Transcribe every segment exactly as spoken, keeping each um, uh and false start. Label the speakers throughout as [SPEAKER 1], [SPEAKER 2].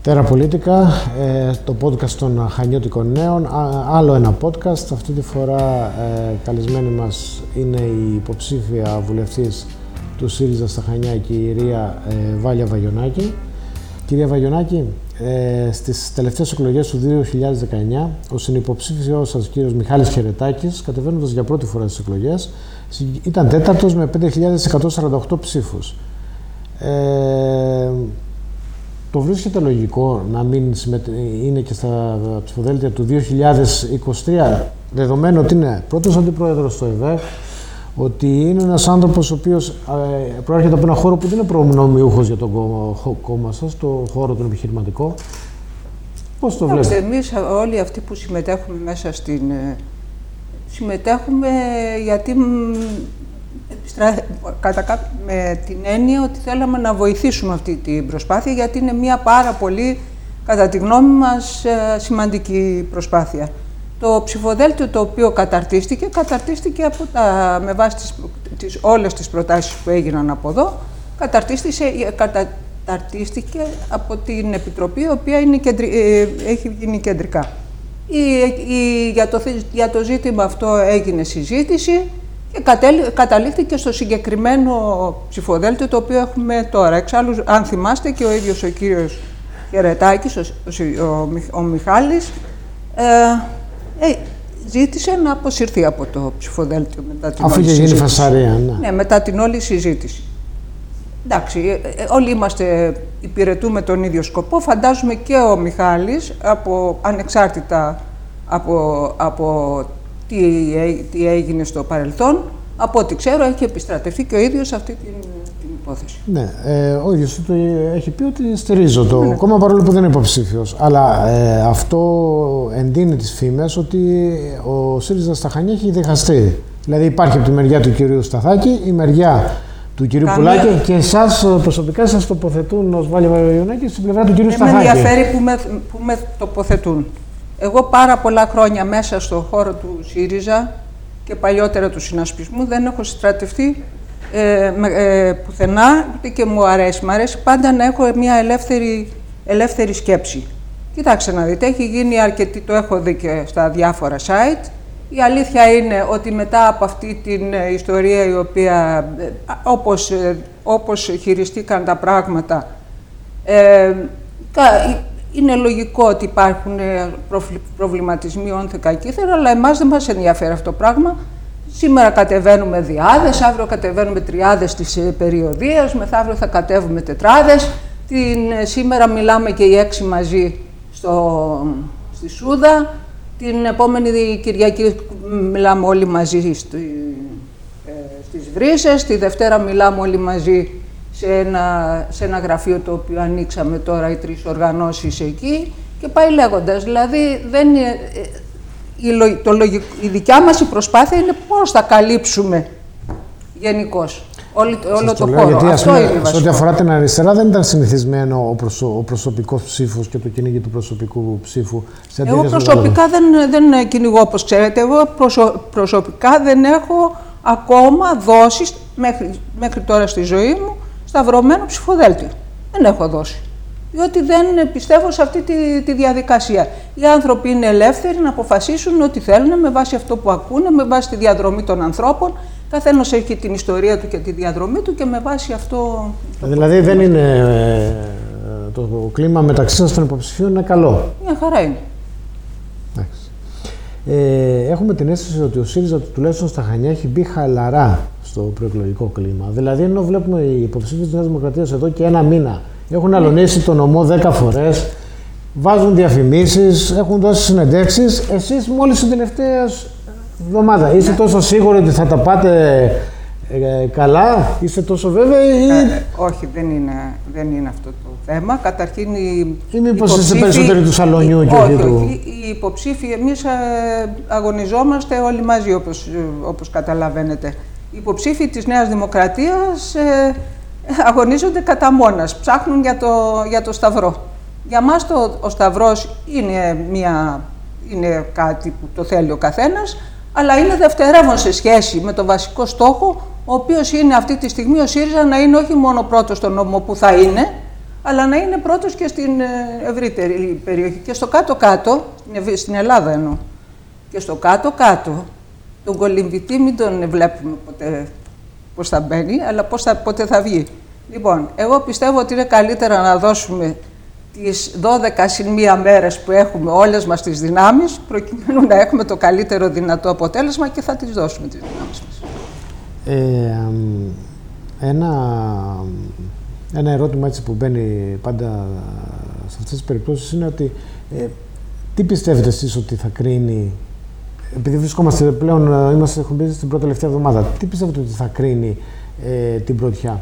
[SPEAKER 1] Τέρα Πολίτικα, ε, το podcast των Χανιώτικων Νέων, Α, άλλο ένα podcast. Αυτή τη φορά ε, καλεσμένη μας είναι η υποψήφια βουλευτής του ΣΥΡΙΖΑ στα Χανιά, η κυρία ε, Βάλια Βαγιονάκη. Κυρία Βαγιονάκη, ε, στις τελευταίες εκλογές του δύο χιλιάδες δεκαεννιά, ο συνυποψήφιος σας, κύριος Μιχάλης Χαιρετάκης, κατεβαίνοντας για πρώτη φορά στις εκλογές, ήταν τέταρτος με πέντε χιλιάδες εκατόν σαράντα οκτώ ψήφους. Ε, Το βρίσκεται λογικό να μην συμμετ... είναι και στα ψηφοδέλτια του δύο χιλιάδες είκοσι τρία, δεδομένου ότι είναι πρώτος αντιπρόεδρος στο ΕΒΕΧ, ότι είναι ένας άνθρωπος ο οποίος ε, προέρχεται από ένα χώρο που δεν είναι προνομιούχος για το κόμμα σας, το χώρο τον επιχειρηματικό. Πώς το βλέπετε?
[SPEAKER 2] Εμείς όλοι αυτοί που συμμετέχουμε μέσα στην... συμμετέχουμε γιατί κατά με την έννοια ότι θέλαμε να βοηθήσουμε αυτή την προσπάθεια, γιατί είναι μια πάρα πολύ, κατά τη γνώμη μας, σημαντική προσπάθεια. Το ψηφοδέλτιο το οποίο καταρτίστηκε, καταρτίστηκε από τα, με βάση τις, τις, όλες τις προτάσεις που έγιναν από εδώ, καταρτίστηκε, καταρτίστηκε από την Επιτροπή, η οποία είναι κεντρι, έχει γίνει κεντρικά. Η, η, για, το, για το ζήτημα αυτό έγινε συζήτηση και καταλήχθηκε στο συγκεκριμένο ψηφοδέλτιο το οποίο έχουμε τώρα. Εξάλλου, αν θυμάστε, και ο ίδιος ο κύριος Χαιρετάκης, ο, ο, ο, ο Μιχάλης, ε, ε, ζήτησε να αποσυρθεί από το ψηφοδέλτιο μετά την
[SPEAKER 1] Αφού
[SPEAKER 2] όλη
[SPEAKER 1] είχε γίνει
[SPEAKER 2] συζήτηση.
[SPEAKER 1] φασαρία, ναι.
[SPEAKER 2] Ναι, μετά την όλη συζήτηση. Εντάξει, όλοι είμαστε, υπηρετούμε τον ίδιο σκοπό. Φαντάζομαι και ο Μιχάλης, από, ανεξάρτητα από, από τι, τι έγινε στο παρελθόν, από ό,τι ξέρω, έχει επιστρατευτεί και ο ίδιος σε αυτή την, την υπόθεση.
[SPEAKER 1] Ναι, ε, ο ίδιος το έχει πει ότι στηρίζω το
[SPEAKER 2] ναι.
[SPEAKER 1] κόμμα, παρόλο που δεν είναι υποψήφιος. Αλλά ε, αυτό εντείνει τις φήμες ότι ο ΣΥΡΙΖΑ στα Χανιά έχει διχαστεί. Δηλαδή υπάρχει από τη μεριά του κυρίου Σταθάκη, η μεριά του κυρίου
[SPEAKER 2] Καμία...
[SPEAKER 1] Πουλάκη, και εσάς προσωπικά σας τοποθετούν ως Βάλια Βαγιονάκη στην πλευρά του κυρίου
[SPEAKER 2] Δεν
[SPEAKER 1] Σταθάκη.
[SPEAKER 2] Με ενδιαφέρει που με, που με τοποθετούν. Εγώ πάρα πολλά χρόνια μέσα στον χώρο του ΣΥΡΙΖΑ και παλιότερα του συνασπισμού δεν έχω στρατευτεί ε, ε, πουθενά, ούτε και μου αρέσει. Μ' αρέσει πάντα να έχω μια ελεύθερη, ελεύθερη σκέψη. Κοιτάξτε να δείτε, έχει γίνει αρκετή, το έχω δει και στα διάφορα site. Η αλήθεια είναι ότι μετά από αυτή την ιστορία, η οποία όπως, όπως χειριστήκαν τα πράγματα, ε, είναι λογικό ότι υπάρχουν προβληματισμοί όνθε κακήθερα, αλλά εμάς δεν μας ενδιαφέρει αυτό το πράγμα. Σήμερα κατεβαίνουμε διάδες, αύριο κατεβαίνουμε τριάδες της περιοδίας, μεθαύριο θα κατέβουμε τετράδες. Την, σήμερα μιλάμε και οι έξι μαζί στο, στη Σούδα. Την επόμενη Κυριακή μιλάμε όλοι μαζί στη, ε, στις Βρύσσες. Τη Δευτέρα μιλάμε όλοι μαζί σε ένα, σε ένα γραφείο το οποίο ανοίξαμε τώρα, οι τρεις οργανώσεις εκεί, και πάει λέγοντας. Δηλαδή, δεν είναι, η, το, η δικιά μας η προσπάθεια είναι πώς θα καλύψουμε γενικώς όλο, όλο το, το χώρο.
[SPEAKER 1] Γιατί,
[SPEAKER 2] αυτό
[SPEAKER 1] πούμε,
[SPEAKER 2] είναι βασικό.
[SPEAKER 1] σε ό,τι αφορά την αριστερά, δεν ήταν συνηθισμένο ο, προσω, ο προσωπικός ψήφος και το κυνήγι του προσωπικού ψήφου. Σε
[SPEAKER 2] Εγώ προσωπικά δεν, δεν κυνηγώ, όπως ξέρετε. Εγώ προσω, προσωπικά δεν έχω ακόμα δώσει μέχρι, μέχρι τώρα στη ζωή μου σταυρωμένο ψηφοδέλτιο. Δεν έχω δώσει. Διότι δεν πιστεύω σε αυτή τη, τη διαδικασία. Οι άνθρωποι είναι ελεύθεροι να αποφασίσουν ό,τι θέλουν με βάση αυτό που ακούνε, με βάση τη διαδρομή των ανθρώπων. Καθένας έχει την ιστορία του και τη διαδρομή του και με βάση αυτό...
[SPEAKER 1] Δηλαδή δεν είναι... Ε, το κλίμα μεταξύ σας των υποψηφίων είναι καλό.
[SPEAKER 2] Μια χαρά είναι.
[SPEAKER 1] Ε, έχουμε την αίσθηση ότι ο ΣΥΡΙΖΑ, τουλάχιστον στα Χανιά, έχει μπει χαλαρά στο προεκλογικό κλίμα. Δηλαδή, ενώ βλέπουμε οι υποψήφοι της Νέας Δημοκρατίας εδώ και ένα μήνα έχουν αλωνίσει τον νομό δέκα φορές, βάζουν διαφημίσεις, έχουν δώσει συνεντεύξεις, εσείς μόλις την τελευταία εβδομάδα είστε τόσο σίγουροι ότι θα τα πάτε ε, καλά, είστε τόσο βέβαιοι ή...
[SPEAKER 2] Ε, όχι, δεν είναι, δεν είναι αυτό το θέμα. Καταρχήν οι
[SPEAKER 1] ή μήπως είστε περισσότεροι του σαλονιού και όχι του...
[SPEAKER 2] Όχι, οι υποψήφοι, εμείς ε, αγωνιζόμαστε όλοι μαζί, όπως, όπως καταλαβαίνετε. Οι υποψήφοι της Νέας Δημοκρατίας ε, αγωνίζονται κατά μόνας, ψάχνουν για το, για το σταυρό. Για μας το, ο σταυρός είναι, μια, είναι κάτι που το θέλει ο καθένας, αλλά είναι δευτερεύον σε σχέση με το βασικό στόχο, ο οποίος είναι αυτή τη στιγμή ο ΣΥΡΙΖΑ να είναι όχι μόνο πρώτος στον νόμο που θα είναι, αλλά να είναι πρώτος και στην ευρύτερη περιοχή. Και στο κάτω-κάτω, στην Ελλάδα εννοώ, και στο κάτω-κάτω, τον κολυμβητή μην τον βλέπουμε ποτέ πώς θα μπαίνει, αλλά πώς θα, πότε θα βγει. Λοιπόν, εγώ πιστεύω ότι είναι καλύτερα να δώσουμε τις δώδεκα συν μία μέρες που έχουμε όλες μας τις δυνάμεις, προκειμένου να έχουμε το καλύτερο δυνατό αποτέλεσμα και θα τις δώσουμε τις δυνάμεις μας.
[SPEAKER 1] Ε, ένα, ένα ερώτημα έτσι που μπαίνει πάντα σε αυτές τις περιπτώσεις είναι ότι ε, τι πιστεύετε εσείς ότι θα κρίνει, επειδή βρισκόμαστε πλέον, είμαστε, έχουμε μπει στην πρώτη τελευταία εβδομάδα, τι πιστεύετε ότι θα κρίνει ε, την πρωτιά?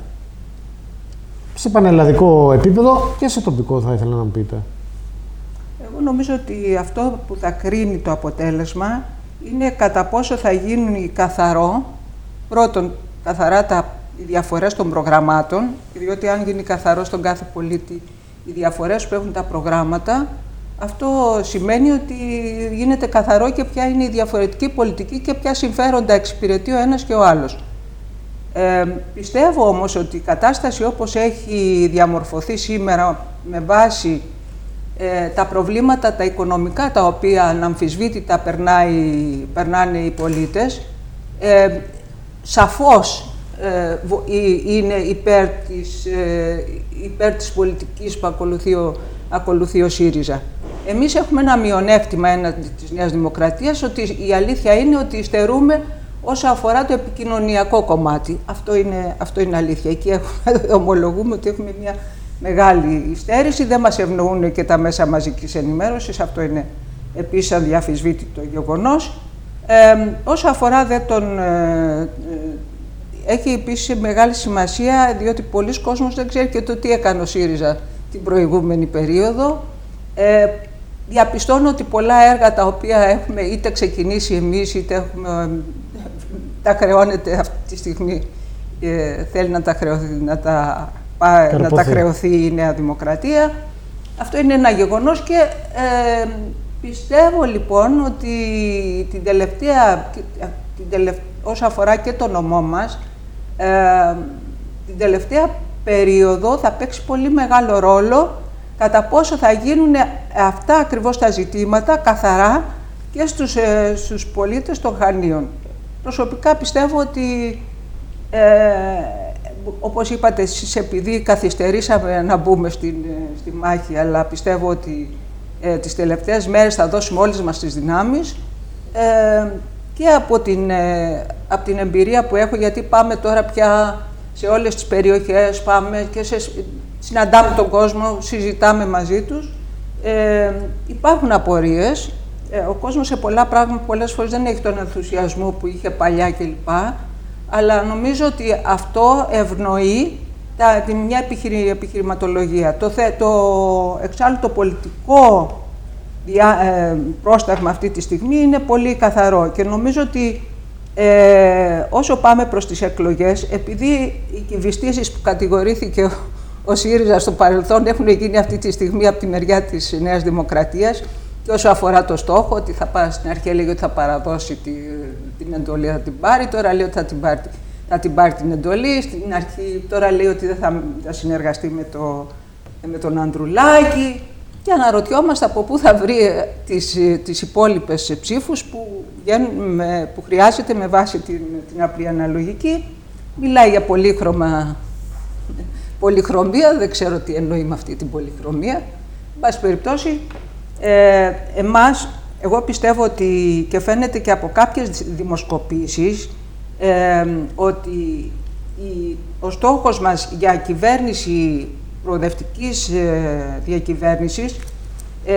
[SPEAKER 1] Σε πανελλαδικό επίπεδο και σε τοπικό θα ήθελα να μου πείτε.
[SPEAKER 2] Εγώ νομίζω ότι αυτό που θα κρίνει το αποτέλεσμα είναι κατά πόσο θα γίνουν καθαρό, πρώτον καθαρά τα, οι διαφορές των προγραμμάτων, διότι αν γίνει καθαρό στον κάθε πολίτη οι διαφορές που έχουν τα προγράμματα, αυτό σημαίνει ότι γίνεται καθαρό και ποια είναι η διαφορετική πολιτική και ποια συμφέροντα εξυπηρετεί ο ένας και ο άλλος. Ε, πιστεύω όμως ότι η κατάσταση όπως έχει διαμορφωθεί σήμερα με βάση ε, τα προβλήματα τα οικονομικά τα οποία αναμφισβήτητα περνάει, περνάνε οι πολίτες, ε, σαφώς ε, είναι υπέρ της, ε, υπέρ της πολιτικής που ακολουθεί ο, ακολουθεί ο ΣΥΡΙΖΑ. Εμείς έχουμε ένα μειονέκτημα έναντι της Νέας Δημοκρατίας, ότι η αλήθεια είναι ότι υστερούμε όσο αφορά το επικοινωνιακό κομμάτι. Αυτό είναι, αυτό είναι αλήθεια. Εκεί έχουμε, ομολογούμε ότι έχουμε μια μεγάλη υστέρηση. Δεν μας ευνοούν και τα μέσα μαζικής ενημέρωσης. Αυτό είναι επίσης αδιαφυσβήτητο γεγονός. Ε, όσο αφορά δε τον... Ε, ε, έχει επίσης μεγάλη σημασία, διότι πολλοί κόσμος δεν ξέρει και το τι έκανε ο ΣΥΡΙΖΑ την προηγούμενη περίοδο. Ε, διαπιστώνω ότι πολλά έργα τα οποία έχουμε είτε ξεκινήσει εμείς, είτε έχουμε... τα χρεώνεται αυτή τη στιγμή, ε, θέλει να τα, χρεωθεί, να, τα, να τα χρεωθεί η Νέα Δημοκρατία. Αυτό είναι ένα γεγονός και ε, πιστεύω λοιπόν ότι την τελευταία, την τελευταία, όσο αφορά και το νομό μας, ε, την τελευταία περίοδο θα παίξει πολύ μεγάλο ρόλο κατά πόσο θα γίνουν αυτά ακριβώς τα ζητήματα καθαρά και στους, ε, στους πολίτες των Χανίων. Προσωπικά πιστεύω ότι, ε, όπως είπατε εσείς, επειδή καθυστερήσαμε να μπούμε στην, στη μάχη, αλλά πιστεύω ότι ε, τις τελευταίες μέρες θα δώσουμε όλες μας τις δυνάμεις ε, και από την, ε, από την εμπειρία που έχω, γιατί πάμε τώρα πια σε όλες τις περιοχές, πάμε και σε, συναντάμε τον κόσμο, συζητάμε μαζί τους. Ε, υπάρχουν απορίες. Ο κόσμος σε πολλά πράγματα πολλές φορές δεν έχει τον ενθουσιασμό που είχε παλιά κλπ. Αλλά νομίζω ότι αυτό ευνοεί τα, τη μια επιχειρη, επιχειρηματολογία. Το, το, εξάλλου το πολιτικό διά, ε, πρόσταγμα αυτή τη στιγμή είναι πολύ καθαρό και νομίζω ότι ε, όσο πάμε προς τις εκλογές, επειδή οι κυβιστήσεις που κατηγορήθηκε ο, ο ΣΥΡΙΖΑ στο παρελθόν έχουν γίνει αυτή τη στιγμή από τη μεριά της Νέας Δημοκρατίας, και όσο αφορά το στόχο, ότι θα πάει, στην αρχή έλεγε ότι θα παραδώσει τη, την εντολή, θα την πάρει, τώρα λέει ότι θα την πάρει, θα την, πάρει την εντολή, στην αρχή τώρα λέει ότι δεν θα, θα συνεργαστεί με, το, με τον Ανδρουλάκη και αναρωτιόμαστε από πού θα βρει τις, τις υπόλοιπες ψήφους που, με, που χρειάζεται με βάση την, την απλή αναλογική. Μιλάει για πολύχρωμα, πολυχρωμία, δεν ξέρω τι εννοεί με αυτή την πολυχρωμία. Εν πάση περιπτώσει, Ε, εμάς, εγώ πιστεύω ότι, και φαίνεται και από κάποιες δημοσκοπήσεις, ε, ότι η, ο στόχος μας για κυβέρνηση προοδευτικής ε, διακυβέρνησης ε,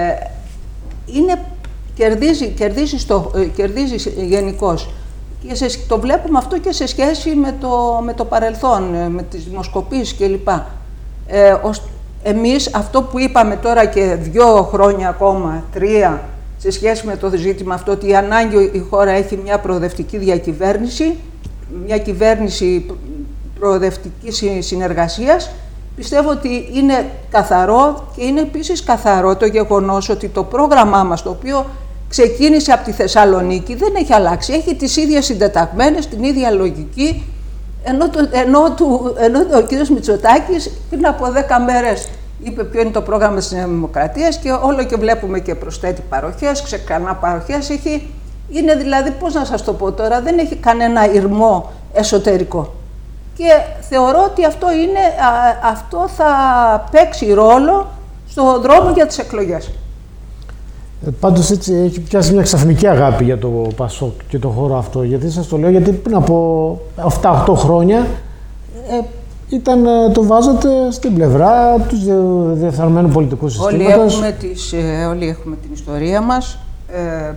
[SPEAKER 2] είναι, κερδίζει, κερδίζει, στο, ε, κερδίζει γενικώς. Και σε, το βλέπουμε αυτό και σε σχέση με το, με το παρελθόν, με τις δημοσκοπήσεις κλπ. Ε, Εμείς αυτό που είπαμε τώρα και δύο χρόνια ακόμα, τρία, σε σχέση με το ζήτημα αυτό, ότι η ανάγκη η χώρα έχει μια προοδευτική διακυβέρνηση, μια κυβέρνηση προοδευτικής συνεργασίας, πιστεύω ότι είναι καθαρό και είναι επίσης καθαρό το γεγονός ότι το πρόγραμμά μας, το οποίο ξεκίνησε από τη Θεσσαλονίκη, δεν έχει αλλάξει. Έχει τις ίδιες συντεταγμένες, την ίδια λογική, Ενώ, το, ενώ, του, ενώ ο κύριος Μητσοτάκης πριν από δέκα μέρες είπε ποιο είναι το πρόγραμμα της Νέας Δημοκρατίας και όλο και βλέπουμε και προσθέτει παροχές, ξεκανά παροχές έχει. Είναι δηλαδή, πώς να σας το πω τώρα, δεν έχει κανένα ηρμό εσωτερικό. Και θεωρώ ότι αυτό, είναι, α, αυτό θα παίξει ρόλο στον δρόμο για τις εκλογές.
[SPEAKER 1] Ε, πάντως έτσι έχει πιάσει μια ξαφνική αγάπη για το Πασόκ και το χώρο αυτό. Γιατί σας το λέω, γιατί πριν από επτά οκτώ χρόνια ε, ήταν, το βάζατε στην πλευρά του διεφθαρμένου πολιτικού συστήματος.
[SPEAKER 2] Όλοι έχουμε, τις, ε, όλοι έχουμε την ιστορία μας ε,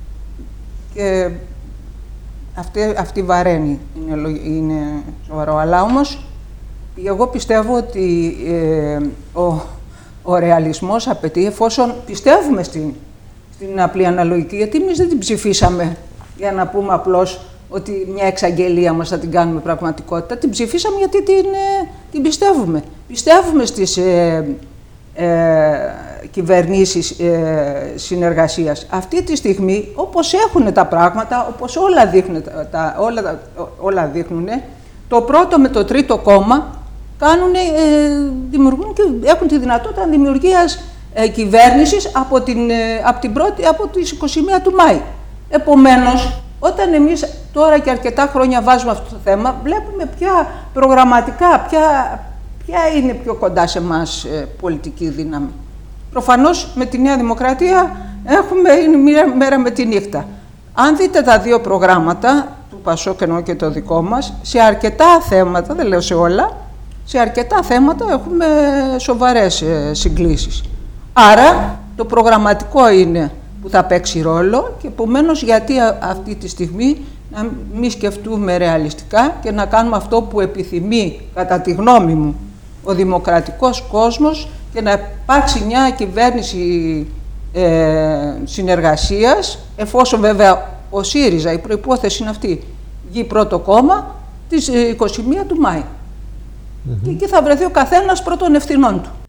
[SPEAKER 2] και αυτή, αυτή βαραίνει, είναι, είναι σοβαρό. Αλλά όμως εγώ πιστεύω ότι ε, ο, ο ρεαλισμός απαιτεί, εφόσον πιστεύουμε στην, στην απλή αναλογική, γιατί εμείς δεν την ψηφίσαμε για να πούμε απλώς ότι μια εξαγγελία μας θα την κάνουμε πραγματικότητα. Την ψηφίσαμε γιατί την, ε, την πιστεύουμε. Πιστεύουμε στις ε, ε, κυβερνήσεις ε, συνεργασίας. Αυτή τη στιγμή, όπως έχουν τα πράγματα, όπως όλα δείχνουν, τα, όλα, όλα δείχνουν το πρώτο με το τρίτο κόμμα κάνουν, ε, δημιουργούν και έχουν τη δυνατότητα δημιουργίας ε, κυβέρνησης από, την, ε, από, την πρώτη, από τις είκοσι μία του Μάη. Επομένως, όταν εμείς τώρα και αρκετά χρόνια βάζουμε αυτό το θέμα, βλέπουμε ποια προγραμματικά, ποια, ποια είναι πιο κοντά σε εμάς ε, πολιτική δύναμη. Προφανώς με τη Νέα Δημοκρατία έχουμε, είναι μία μέρα με τη νύχτα. Αν δείτε τα δύο προγράμματα, του Πασόκ εννοώ και το δικό μας, σε αρκετά θέματα, δεν λέω σε όλα, σε αρκετά θέματα έχουμε σοβαρές ε, συγκλήσεις. Άρα το προγραμματικό είναι που θα παίξει ρόλο και επομένως γιατί αυτή τη στιγμή να μην σκεφτούμε ρεαλιστικά και να κάνουμε αυτό που επιθυμεί, κατά τη γνώμη μου, ο δημοκρατικός κόσμος και να υπάρξει μια κυβέρνηση ε, συνεργασίας, εφόσον βέβαια ο ΣΥΡΙΖΑ, η προϋπόθεση είναι αυτή, βγει πρώτο κόμμα, της είκοσι μία του Μάη. Mm-hmm. Και εκεί θα βρεθεί ο καθένας πρώτων ευθυνών του.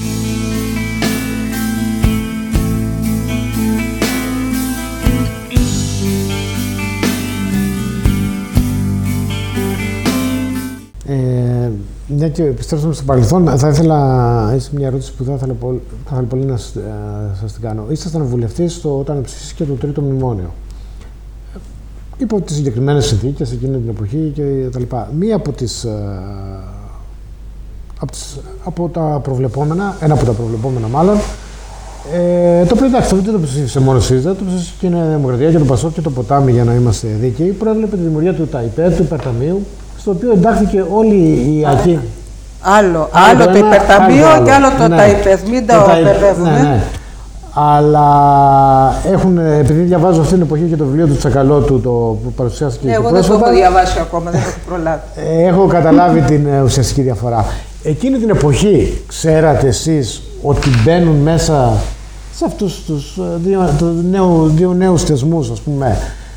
[SPEAKER 1] Ε, μια και επιστρέψαμε στο παρελθόν, θα ήθελα, είσαι μια ερώτηση που θα ήθελα πολύ, θα ήθελα πολύ να σας την κάνω. Ήσασταν βουλευτής όταν ψηφίστηκε το τρίτο μνημόνιο. Υπό τις συγκεκριμένες συνθήκες εκείνη την εποχή και τα λοιπά. Μία από τις, από, τις, από τα προβλεπόμενα, ένα από τα προβλεπόμενα μάλλον, ε, το οποίο εντάξει, δεν το ψήφισε μόνο ΣΥΡΙΖΑ, το ψήφισε και η Νέα Δημοκρατία και το Πασόκ και το Ποτάμι, για να είμαστε δίκαιοι, προέβλεπε τη δημιουργία του ΤΑΙΠΕΔ, του υπερταμείου, στο οποίο εντάχθηκε όλη η ΑΚΗ.
[SPEAKER 2] Άλλο, άλλο, άλλο το υπερταμείο άλλο, και άλλο το ναι, ΤΑΙΠΕΔ, μην τα μπερδεύουμε. Ναι, ναι.
[SPEAKER 1] Αλλά έχουν, επειδή διαβάζω αυτή την εποχή και το βιβλίο του Τσακαλώτου, το που παρουσιάστηκε.
[SPEAKER 2] Ναι, εγώ δεν το έχω διαβάσει ακόμα, δεν έχω προλάβει.
[SPEAKER 1] Έχω καταλάβει την ουσιαστική διαφορά. Εκείνη την εποχή, ξέρατε εσείς ότι μπαίνουν μέσα σε αυτούς τους δύο, νέου, δύο νέους θεσμούς, ας πούμε,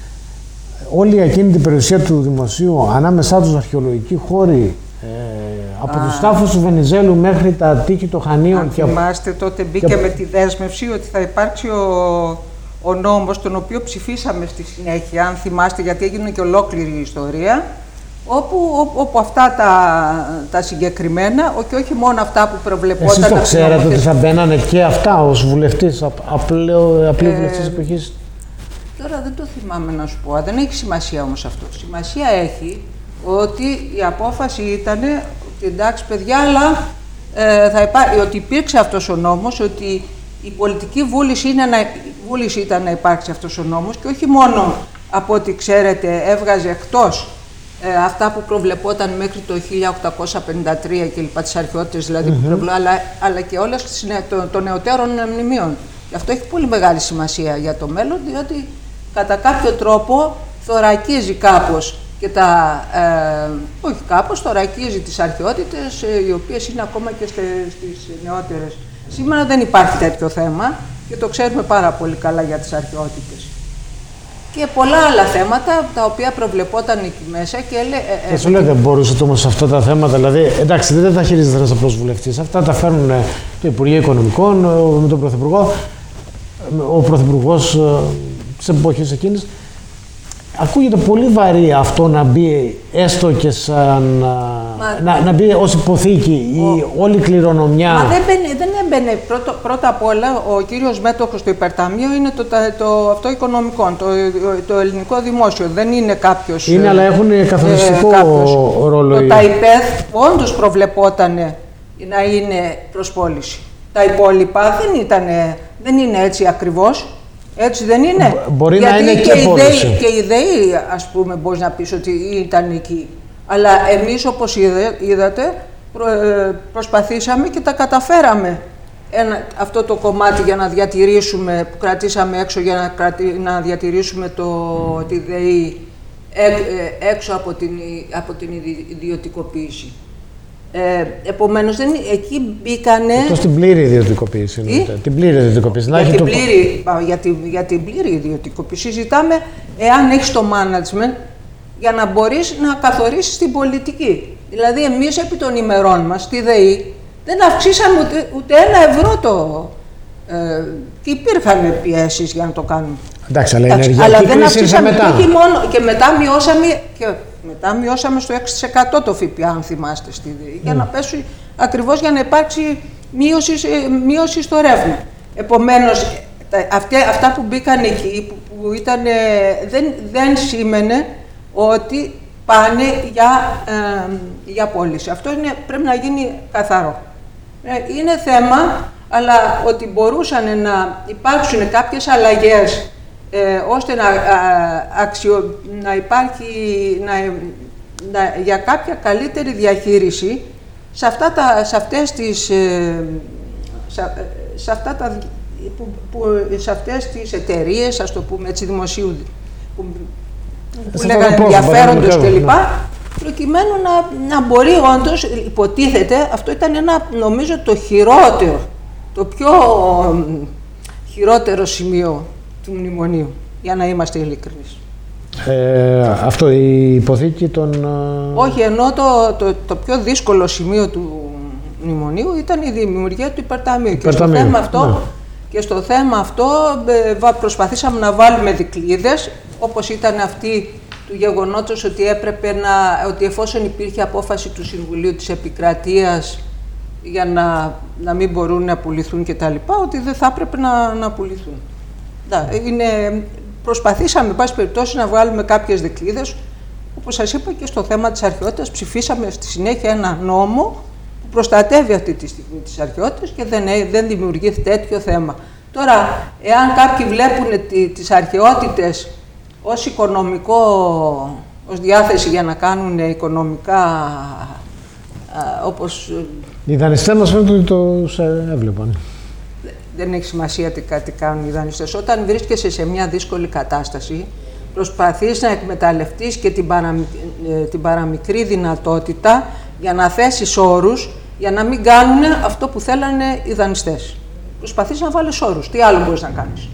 [SPEAKER 1] όλη εκείνη την περιουσία του δημοσίου, ανάμεσά τους αρχαιολογικοί χώροι, ε, από τους τάφους του Βενιζέλου μέχρι τα τείχη των Χανίων.
[SPEAKER 2] Αν θυμάστε, τότε μπήκε και με τη δέσμευση ότι θα υπάρξει ο, ο νόμος, τον οποίο ψηφίσαμε στη συνέχεια, αν θυμάστε, γιατί έγινε και ολόκληρη η ιστορία, όπου, όπου αυτά τα, τα συγκεκριμένα, και όχι μόνο αυτά που προβλεπόταν.
[SPEAKER 1] Εσείς το ξέρατε ότι θα μπαίνανε και αυτά ως βουλευτής, απλή ε, βουλευτής εποχής?
[SPEAKER 2] Τώρα δεν το θυμάμαι να σου πω, δεν έχει σημασία όμως αυτό. Σημασία έχει ότι η απόφαση ήταν ότι εντάξει παιδιά, αλλά ε, θα υπά... ότι υπήρξε αυτός ο νόμος, ότι η πολιτική βούληση, είναι να... βούληση ήταν να υπάρξει αυτός ο νόμος και όχι μόνο από ό,τι ξέρετε έβγαζε εκτός ε, αυτά που προβλεπόταν μέχρι το χίλια οκτακόσια πενήντα τρία και λοιπά, τις αρχαιότητες δηλαδή, mm-hmm. που προβλεπόταν, αλλά, αλλά και όλες των το νεωτέρων μνημείων. Και αυτό έχει πολύ μεγάλη σημασία για το μέλλον, διότι κατά κάποιο τρόπο θωρακίζει κάπως και τα, ε, όχι κάπως, θωρακίζει τις αρχαιότητες, ε, οι οποίες είναι ακόμα και στε, στις νεότερες. Σήμερα δεν υπάρχει τέτοιο θέμα και το ξέρουμε πάρα πολύ καλά για τις αρχαιότητες. Και πολλά άλλα θέματα τα οποία προβλεπόταν εκεί μέσα και... Ε, ε,
[SPEAKER 1] σου λέτε, μπορούσατε όμως αυτά τα θέματα, δηλαδή, εντάξει, δεν τα χειρίζεται ένας απλός βουλευτής, αυτά τα φέρνουν ε, το Υπουργείο Οικονομικών με τον Πρωθυπουργό, ο Πρωθυπουργός της εποχής εκείνης. ακούγεται πολύ βαρύ αυτό να μπει έστω και σαν. Μα, να, να μπει ως υποθήκη η όλη κληρονομιά.
[SPEAKER 2] Μα δεν, μπαινε, δεν έμπαινε. Πρώτο, πρώτα απ' όλα, ο κύριος μέτοχος του υπερταμείου είναι το, το, αυτό οικονομικό, το, το ελληνικό δημόσιο. Δεν είναι κάποιος.
[SPEAKER 1] Είναι, ε, αλλά έχουν καθοριστικό ε, κάποιος, ρόλο.
[SPEAKER 2] Το ΤΑΙΠΕΔ όντως προβλεπόταν να είναι προς πώληση. Τα υπόλοιπα δεν, ήτανε, δεν είναι έτσι ακριβώς. Έτσι δεν είναι.
[SPEAKER 1] Μπορεί
[SPEAKER 2] γιατί
[SPEAKER 1] να είναι και,
[SPEAKER 2] και
[SPEAKER 1] πώληση.
[SPEAKER 2] Και η ΔΕΗ, ας πούμε, μπορείς να πεις ότι ήταν εκεί. Αλλά εμείς, όπως είδατε, προ, προσπαθήσαμε και τα καταφέραμε. Ένα, αυτό το κομμάτι για να διατηρήσουμε, που κρατήσαμε έξω για να, κρατη, να διατηρήσουμε το, τη ΔΕΗ έκ, έξω από την, από την ιδιωτικοποίηση. Ε, επομένως, δεν, εκεί μπήκανε...
[SPEAKER 1] Εκτός την πλήρη ιδιωτικοποίηση. Την πλήρη ιδιωτικοποίηση.
[SPEAKER 2] Για, την το... πλήρη, για, την, για την πλήρη ιδιωτικοποίηση. Συζητάμε εάν έχεις το management για να μπορείς να καθορίσεις την πολιτική. Δηλαδή, εμείς επί των ημερών μας, στη ΔΕΗ, δεν αυξήσαμε ούτε, ούτε ένα ευρώ το... Ε, και υπήρχαν πιέσεις για να το κάνουμε.
[SPEAKER 1] Εντάξει, αλλά η ενεργειακή κρίση ήρθε μετά.
[SPEAKER 2] Και, μόνο, και μετά μειώσαμε... Και, Μετά μειώσαμε στο έξι τοις εκατό το ΦΠΑ, αν θυμάστε, στη ΔΕΗ, mm. για να πέσει ακριβώς για να υπάρξει μείωση, μείωση στο ρεύμα. Επομένως, αυτά, αυτά που μπήκαν εκεί, που, που ήταν, δεν, δεν σήμαινε ότι πάνε για, ε, για πώληση. Αυτό είναι, πρέπει να γίνει καθαρό. Είναι θέμα, αλλά ότι μπορούσαν να υπάρξουν κάποιες αλλαγές Ε, ώστε να, α, αξιο, να υπάρχει να, να, για κάποια καλύτερη διαχείριση σε, αυτά τα, σε αυτές τις, ε, σε, σε αυτά τα, που, που, σε αυτές τις εταιρείες, ας το πούμε έτσι, δημοσίου, που, που λέγανε ενδιαφέροντος κλπ. Ναι. Προκειμένου να, να μπορεί όντως, υποτίθεται, αυτό ήταν ένα, νομίζω, το χειρότερο, το πιο χειρότερο σημείο του μνημονίου, για να είμαστε ειλικρινείς.
[SPEAKER 1] Ε, αυτό, η υποθήκη των...
[SPEAKER 2] Όχι, ενώ το, το, το πιο δύσκολο σημείο του μνημονίου ήταν η δημιουργία του υπερταμείου. Και στο θέμα αυτό, ναι. και στο θέμα αυτό ε, προσπαθήσαμε να βάλουμε δικλείδες, όπως ήταν αυτή του γεγονότος ότι έπρεπε να, ότι εφόσον υπήρχε απόφαση του Συμβουλίου της Επικρατείας για να, να μην μπορούν να πουληθούν κτλ., ότι δεν θα έπρεπε να, να πουληθούν. Είναι, προσπαθήσαμε, εν πάση περιπτώσει, να βγάλουμε κάποιες δικλείδες. Όπως σας είπα, και στο θέμα της αρχαιότητας ψηφίσαμε στη συνέχεια ένα νόμο που προστατεύει αυτή τη στιγμή τις αρχαιότητες και δεν, δεν δημιουργεί τέτοιο θέμα. Τώρα, εάν κάποιοι βλέπουν τις αρχαιότητες ως οικονομικό, ως διάθεση για να κάνουν οικονομικά, α, όπως...
[SPEAKER 1] Οι δανειστές μας φαίνεται ότι το έβλεπαν.
[SPEAKER 2] Δεν έχει σημασία τι, τι κάνουν οι δανειστές. Όταν βρίσκεσαι σε μια δύσκολη κατάσταση, προσπαθείς να εκμεταλλευτείς και την, παραμικ... την παραμικρή δυνατότητα για να θέσεις όρους, για να μην κάνουν αυτό που θέλανε οι δανειστές. Προσπαθείς να βάλεις όρους. Τι άλλο μπορείς να κάνεις.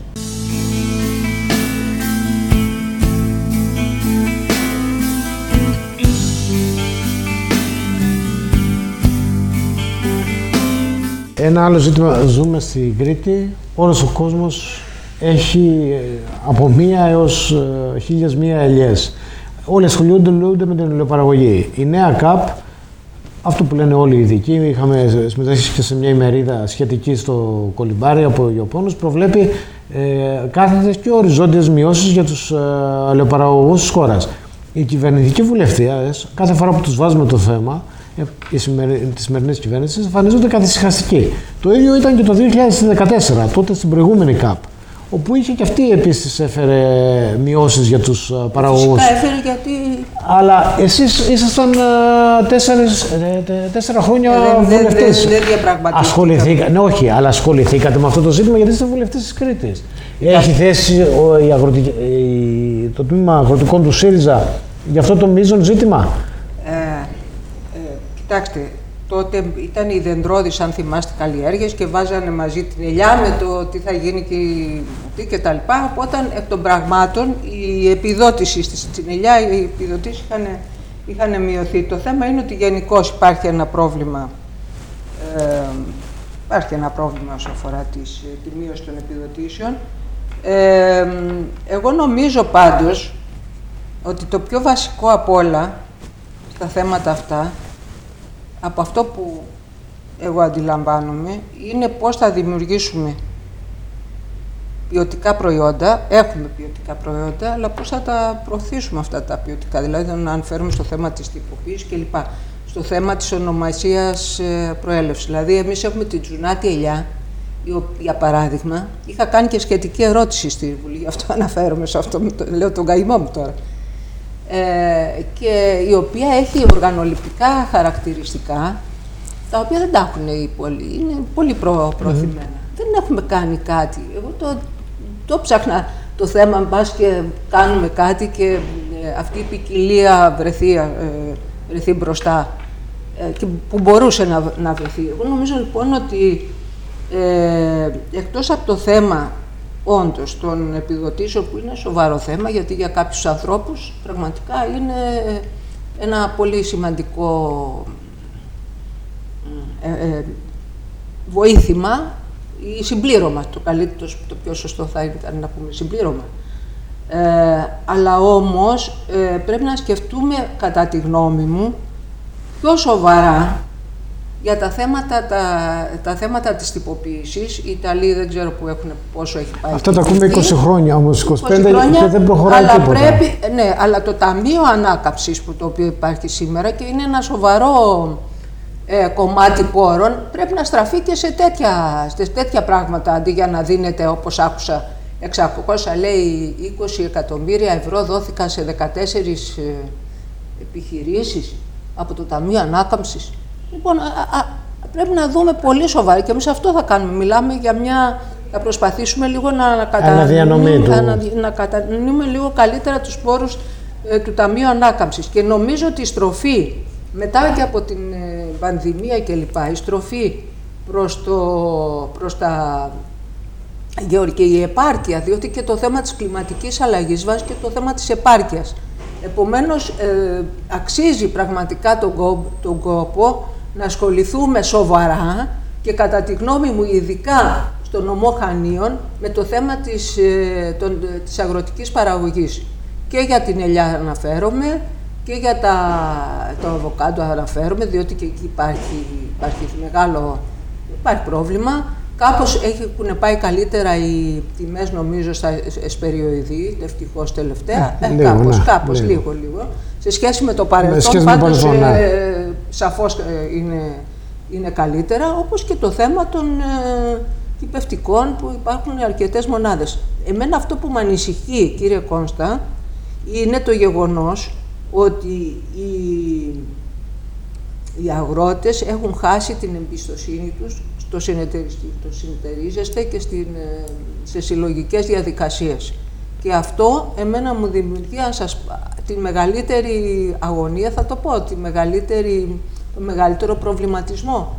[SPEAKER 1] Ένα άλλο ζήτημα, ζούμε στην Κρήτη, όλος ο κόσμος έχει από μία έως χίλιες μία ελιές. Όλοι ασχολούνται με την ελαιοπαραγωγή. Η νέα ΚΑΠ, αυτό που λένε όλοι οι ειδικοί, είχαμε συμμετάσχει και σε μια ημερίδα σχετική στο Κολυμπάρι από Γεωπόνους, προβλέπει ε, κάθετες και οριζόντιες μειώσεις για τους ε, ελαιοπαραγωγούς της χώρας. Οι κυβερνητικοί βουλευτές, κάθε φορά που τους βάζουμε το θέμα, τη σημερινή κυβέρνηση, εμφανίζονται καθησυχαστικοί. Το ίδιο ήταν και το δύο χιλιάδες δεκατέσσερα, τότε στην προηγούμενη ΚΑΠ, όπου είχε και αυτή επίσης έφερε μειώσεις για τους παραγωγούς.
[SPEAKER 2] Φυσικά έφερε γιατί...
[SPEAKER 1] Αλλά εσείς ήσασταν τέσσερις, τέσσερα χρόνια
[SPEAKER 2] δεν,
[SPEAKER 1] βουλευτές.
[SPEAKER 2] Δεν, δεν διαπραγματεύτηκα.
[SPEAKER 1] Ασχοληθήκα, ναι, όχι, αλλά ασχοληθήκατε με αυτό το ζήτημα γιατί είστε βουλευτές της Κρήτης. Έχει θέσει ο, η αγροτική, η, το τμήμα αγροτικών του ΣΥΡΙΖΑ για αυτό το μείζον ζήτημα.
[SPEAKER 2] Κοιτάξτε, τότε ήταν οι δεντρώδεις, αν θυμάστε, καλλιέργειες και βάζανε μαζί την ελιά με το τι θα γίνει και, τι και τα λοιπά. Οπότε, εκ των πραγμάτων, η επιδότηση στην ελιά, οι επιδοτήσεις είχαν, είχαν μειωθεί. Το θέμα είναι ότι γενικώς υπάρχει ένα πρόβλημα, ε, υπάρχει ένα πρόβλημα όσον αφορά τις, τη μείωση των επιδοτήσεων. Ε, εγώ νομίζω πάντως ότι το πιο βασικό απ' όλα στα θέματα αυτά, από αυτό που εγώ αντιλαμβάνομαι, είναι πώς θα δημιουργήσουμε ποιοτικά προϊόντα, έχουμε ποιοτικά προϊόντα, αλλά πώς θα τα προωθήσουμε αυτά τα ποιοτικά, δηλαδή να αναφέρουμε στο θέμα της τυποποίησης κλπ. Στο θέμα της ονομασίας προέλευσης. Δηλαδή, εμείς έχουμε την Τζουνάτη ελιά, για παράδειγμα, είχα κάνει και σχετική ερώτηση στη Βουλή, γι' αυτό αναφέρομαι σε αυτό, λέω τον καημό μου τώρα. Ε, και η οποία έχει οργανοληπτικά χαρακτηριστικά, τα οποία δεν τα έχουν οι πολλοί, είναι πολύ προ, προωθημένα. Mm-hmm. Δεν έχουμε κάνει κάτι. Εγώ το, το ψάχνα το θέμα, μπας και κάνουμε κάτι και ε, αυτή η ποικιλία βρεθεί, ε, βρεθεί μπροστά ε, και που μπορούσε να, να βρεθεί. Εγώ νομίζω λοιπόν ότι ε, εκτός από το θέμα όντως των επιδοτήσεων, που είναι σοβαρό θέμα, γιατί για κάποιους ανθρώπους πραγματικά είναι ένα πολύ σημαντικό ε, ε, βοήθημα ή συμπλήρωμα. Το καλύτερο, το πιο σωστό θα ήταν να πούμε συμπλήρωμα. Ε, αλλά όμως ε, πρέπει να σκεφτούμε, κατά τη γνώμη μου, πιο σοβαρά για τα θέματα, τα, τα θέματα της τυποποίησης. Οι Ιταλοί δεν ξέρω που έχουν, πόσο έχει πάει.
[SPEAKER 1] Αυτά τα ακούμε είκοσι χρόνια, όμως είκοσι πέντε
[SPEAKER 2] χρόνια,
[SPEAKER 1] και δεν προχωράει
[SPEAKER 2] αλλά
[SPEAKER 1] τίποτα.
[SPEAKER 2] Πρέπει, ναι, αλλά το Ταμείο Ανάκαμψης, που το οποίο υπάρχει σήμερα και είναι ένα σοβαρό ε, κομμάτι πόρων, πρέπει να στραφεί και σε τέτοια, σε τέτοια πράγματα, αντί για να δίνεται, όπως άκουσα, εξακόσια λέει είκοσι εκατομμύρια ευρώ δόθηκαν σε δεκατέσσερις ε, επιχειρήσεις από το Ταμείο Ανάκαμψης. Λοιπόν, α, α, πρέπει να δούμε πολύ σοβαρά και εμείς αυτό θα κάνουμε. Μιλάμε για μια... Θα προσπαθήσουμε λίγο να, να, κατανοούμε, να, να κατανοούμε λίγο καλύτερα τους πόρους ε, του Ταμείου Ανάκαμψης. Και νομίζω ότι η στροφή, μετά και από την ε, πανδημία κλπ, η στροφή προς, το, προς τα... και η επάρκεια, διότι και το θέμα της κλιματικής αλλαγής βάζει και το θέμα της επάρκειας. Επομένως, ε, αξίζει πραγματικά τον κόπο, τον κόπο να ασχοληθούμε σοβαρά και κατά τη γνώμη μου ειδικά στο νομό Χανίων με το θέμα της, ε, τον, της αγροτικής παραγωγής. Και για την ελιά αναφέρομαι και για τα, το αβοκάντο αναφέρομαι, διότι και εκεί υπάρχει, υπάρχει μεγάλο υπάρχει πρόβλημα. Κάπως έχουν πάει καλύτερα οι τιμές, νομίζω, στα εσπεριδοειδή, ευτυχώς τελευταία. Ε, λίγο, κάπως, ναι, κάπως λίγο. λίγο, λίγο. Σε σχέση με το παρελθόν, πάντως, ε, ναι. ε, σαφώς ε, είναι, είναι καλύτερα, όπως και το θέμα των ε, κυπευτικών, που υπάρχουν αρκετές μονάδες. Εμένα αυτό που με ανησυχεί, κύριε Κόνστα, είναι το γεγονός ότι οι, οι αγρότες έχουν χάσει την εμπιστοσύνη τους το συνεταιρίζεστε και στην, σε συλλογικές διαδικασίες. Και αυτό εμένα μου δημιουργεί, αν σας, τη μεγαλύτερη αγωνία, θα το πω, τη μεγαλύτερη, το μεγαλύτερο προβληματισμό.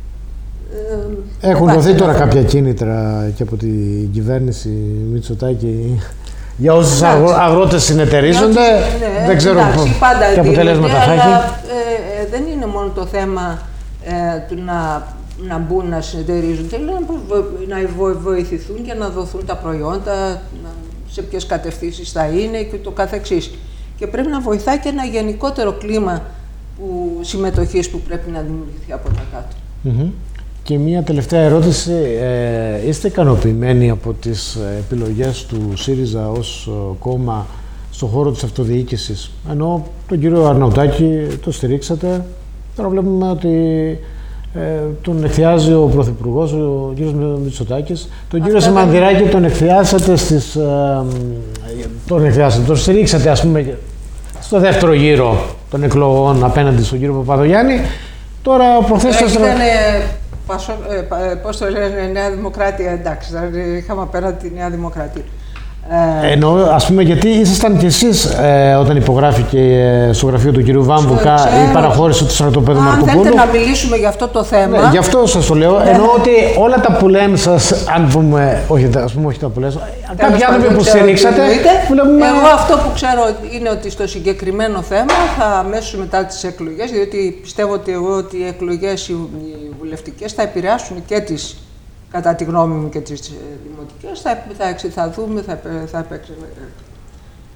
[SPEAKER 1] Ε, Έχουν δοθεί τώρα να... κάποια κίνητρα και από την κυβέρνηση Μητσοτάκη για όσους αγρότες συνεταιρίζονται. Ναι, δεν ξέρω τι αποτελέσματα θα έχει. Αλλά
[SPEAKER 2] ε, ε, δεν είναι μόνο το θέμα ε, του να να μπουν να συνεταιρίζονται, να βοηθηθούν και να δοθούν τα προϊόντα, σε ποιες κατευθύνσεις θα είναι και το καθεξής. Και πρέπει να βοηθάει και ένα γενικότερο κλίμα που, συμμετοχής που πρέπει να δημιουργηθεί από τα κάτω.
[SPEAKER 1] Mm-hmm. Και μία τελευταία ερώτηση. Ε, είστε ικανοποιημένοι από τις επιλογές του ΣΥΡΙΖΑ ως κόμμα στον χώρο της αυτοδιοίκησης? Ενώ τον κύριο Αρναουτάκη το στηρίξατε, τώρα βλέπουμε ότι Ε, τον εκθιάζει ο Πρωθυπουργός, ο κ. Μητσοτάκης. Τον κύριο Σιμανδηράκη τον εκθιάσατε στις... Ε, τον εκθιάσατε, τον στηρίξατε, ας πούμε, στο δεύτερο γύρο των εκλογών απέναντι στον κύριο Παπαδογιάννη. Τώρα προχθές...
[SPEAKER 2] Ήταν, ε, πασο, ε, πώς το λένε, Νέα Δημοκράτια, εντάξει, δηλαδή είχαμε απέναντι τη Νέα Δημοκρατία.
[SPEAKER 1] Ε, Εννοώ, ας πούμε, γιατί ήσασταν κι εσείς ε, όταν υπογράφηκε ε, στο γραφείο του κυρίου Βάμβουκα η παραχώρηση του στρατοπέδου Μαρκοπούλου.
[SPEAKER 2] Αν θέλετε να μιλήσουμε για αυτό το θέμα.
[SPEAKER 1] Ναι, γι' αυτό σας το λέω. Ναι. Εννοώ ότι όλα τα που λέμε σας, αν πούμε, όχι, ας πούμε, όχι τα που λέμε, κάποιοι άνθρωποι που στηρίξατε.
[SPEAKER 2] Βλέπουμε... Εγώ αυτό που ξέρω είναι ότι στο συγκεκριμένο θέμα θα αμέσως μετά τις εκλογές, διότι πιστεύω ότι εγώ ότι οι εκλογές οι βουλευτικές θα επηρεάσουν και τις, κατά τη γνώμη μου, και τις δημοτικές, θα, θα, θα δούμε, θα, θα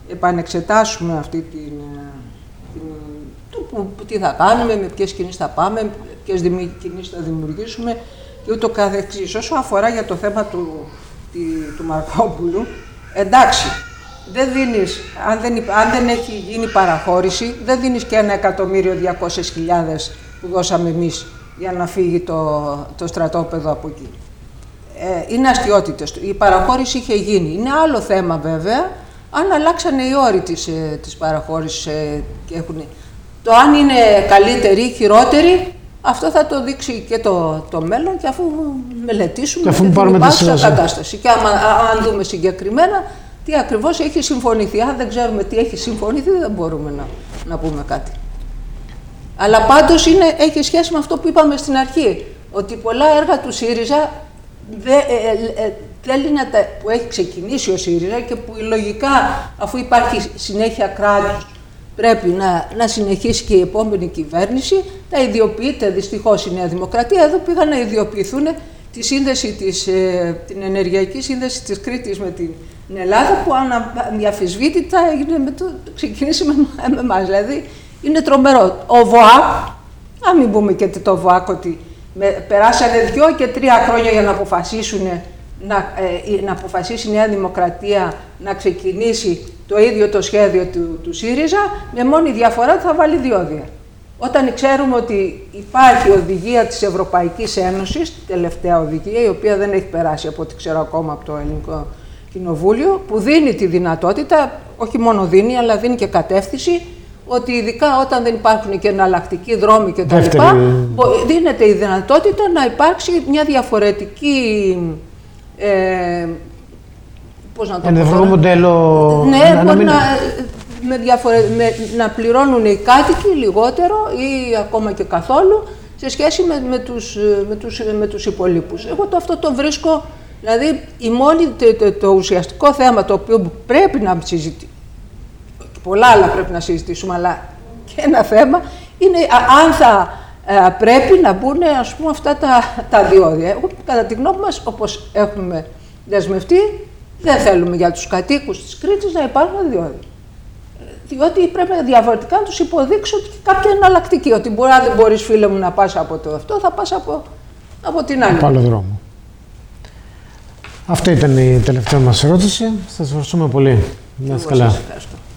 [SPEAKER 2] επανεξετάσουμε αυτή την, την το που, που, τι θα κάνουμε, με ποιες κινήσεις θα πάμε, ποιες κινήσεις θα δημιουργήσουμε και ούτω καθεξής. Όσο αφορά για το θέμα του, τη, του Μαρκόπουλου, εντάξει, δεν δίνεις, αν δεν, αν δεν έχει γίνει παραχώρηση, δεν δίνεις και ένα εκατομμύριο διακόσιες χιλιάδες που δώσαμε εμείς για να φύγει το, το στρατόπεδο από εκεί. Ε, είναι αστιότητες. Η παραχώρηση είχε γίνει. Είναι άλλο θέμα βέβαια, αν αλλάξανε οι όροι της, ε, της παραχώρησης ε, και έχουν... Το αν είναι καλύτερη ή χειρότερη, αυτό θα το δείξει και το, το μέλλον και αφού μελετήσουμε
[SPEAKER 1] και αφού
[SPEAKER 2] την υπάρχουσα
[SPEAKER 1] τη
[SPEAKER 2] κατάσταση. Και άμα, αν δούμε συγκεκριμένα τι ακριβώς έχει συμφωνηθεί. Αν δεν ξέρουμε τι έχει συμφωνηθεί, δεν μπορούμε να, να πούμε κάτι. Αλλά πάντως είναι, έχει σχέση με αυτό που είπαμε στην αρχή, ότι πολλά έργα του ΣΥΡΙΖΑ δε, ε, ε, θέλει να τα, που έχει ξεκινήσει ο ΣΥΡΙΖΑ και που λογικά, αφού υπάρχει συνέχεια κράτους, πρέπει να, να συνεχίσει και η επόμενη κυβέρνηση, τα ιδιοποιείται δυστυχώς η Νέα Δημοκρατία. Εδώ πήγαν να ιδιοποιηθούν τη σύνδεση της, ε, την ενεργειακή σύνδεση της Κρήτης με την Ελλάδα, που αδιαφυσβήτητα έγινε με το, ξεκίνησε με, με εμάς. Δηλαδή είναι τρομερό. Ο ΒΟΑΚ, αν μην πούμε και το ΒΟΑΚ, ότι με, περάσανε δύο και τρία χρόνια για να αποφασίσουν να, ε, να αποφασίσει η Νέα Δημοκρατία να ξεκινήσει το ίδιο το σχέδιο του, του ΣΥΡΙΖΑ, με μόνη διαφορά ότι θα βάλει διόδια. Όταν ξέρουμε ότι υπάρχει οδηγία της Ευρωπαϊκής Ένωσης, τελευταία οδηγία, η οποία δεν έχει περάσει από ό,τι ξέρω ακόμα από το Ελληνικό Κοινοβούλιο, που δίνει τη δυνατότητα, όχι μόνο δίνει, αλλά δίνει και κατεύθυνση, ότι ειδικά όταν δεν υπάρχουν και εναλλακτικοί δρόμοι κτλ., δίνεται η δυνατότητα να υπάρξει μια διαφορετική. Ε, πώς να το
[SPEAKER 1] Ενδευκό μοντέλο.
[SPEAKER 2] Ναι,
[SPEAKER 1] να,
[SPEAKER 2] μπορεί
[SPEAKER 1] να,
[SPEAKER 2] να, με διαφορε... με, να πληρώνουν οι κάτοικοι λιγότερο ή ακόμα και καθόλου σε σχέση με, με, τους, με, τους, με τους υπολείπους. Εγώ το, αυτό το βρίσκω, δηλαδή η μόνη, το, το, το ουσιαστικό θέμα το οποίο πρέπει να συζητήσουμε, πολλά άλλα πρέπει να συζητήσουμε, αλλά και ένα θέμα είναι αν θα α, πρέπει να μπουν, ας πούμε, αυτά τα, τα διόδια. Εγώ, κατά τη γνώμη μας, όπως έχουμε δεσμευτεί, δεν θέλουμε για τους κατοίκους της Κρήτης να υπάρχουν διόδια. Διότι πρέπει διαφορετικά να τους υποδείξω κάποια εναλλακτική. Ότι μπορεί, αν δεν μπορείς, φίλε μου, να πας από το αυτό, θα πας από, από την άλλη.
[SPEAKER 1] Από άλλο δρόμο. Αυτή ήταν η τελευταία μας ερώτηση. Σας ευχαριστούμε πολύ. Να είστε καλά.
[SPEAKER 2] Ευχαριστώ.